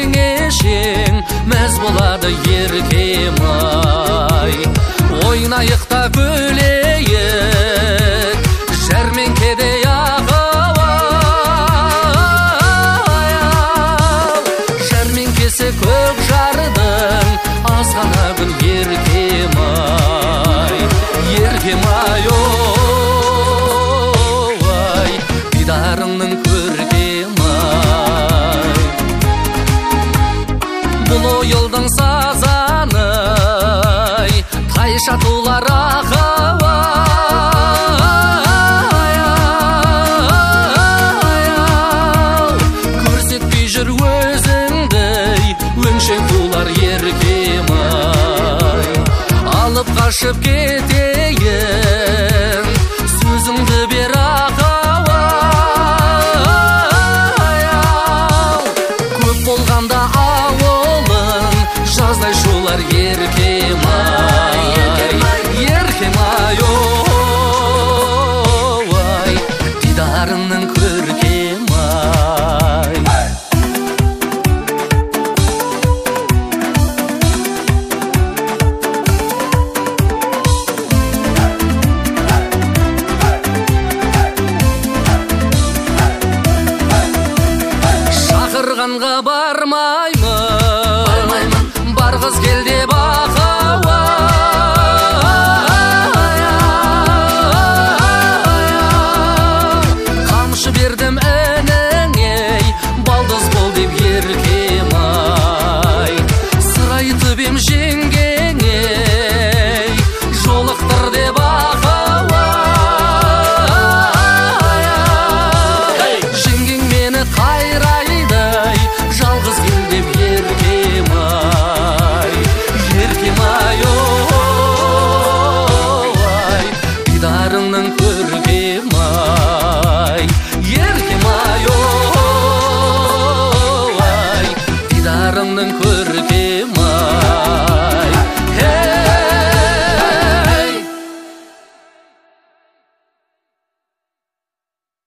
жеңешең мәз болады еркем-ай. Ойнайық та күлейік жәрмеңкеде ағау. Жәрмеңкесі көк жардың азғана күн еркем-ай. Еркем-ай, ой, дидарыңның көркем-ай. Бұл ойылдың сазаны тайша тулар ағау. Көрсетпей жүр өзіңдей өңшең тулар еркем-ай. Алып қашып кетейін сөзіңді бер ағау. Көп болғанда ауылың жаздай шулар еркем-ай. Еркем-ай, ой, дидарыңның көркем-ай. Шақырғанға бармаймын, бар қыз келде